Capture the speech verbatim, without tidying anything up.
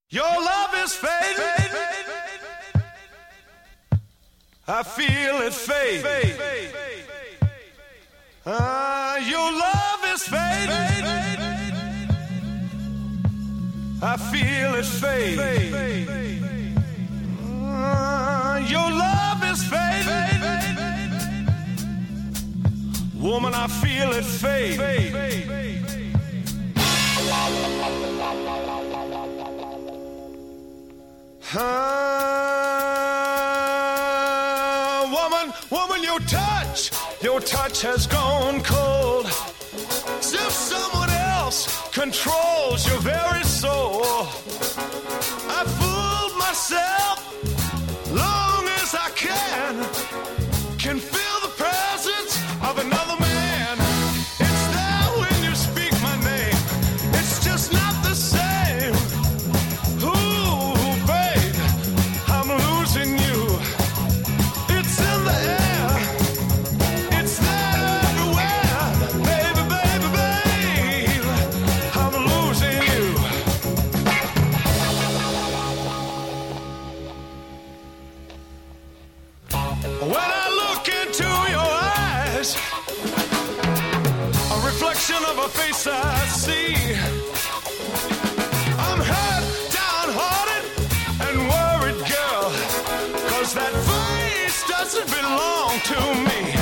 Your love is fading. I feel it fade. Ah, your love is fading. I feel it fade. Ah, your love is fading. Woman, I feel it fade. Ah, woman, woman, your touch, your touch has gone cold. As if someone else controls your very soul. I fooled myself long as I can. Can feel the presence of another man. It's there when you speak my name. It's just not the same. Ooh, babe, I'm losing you. It's in the air. It's there everywhere. Baby, baby, babe, I'm losing you. When I look into your eyes, a reflection of a face I see. I'm hurt, downhearted, and worried, girl, 'cause that face doesn't belong to me.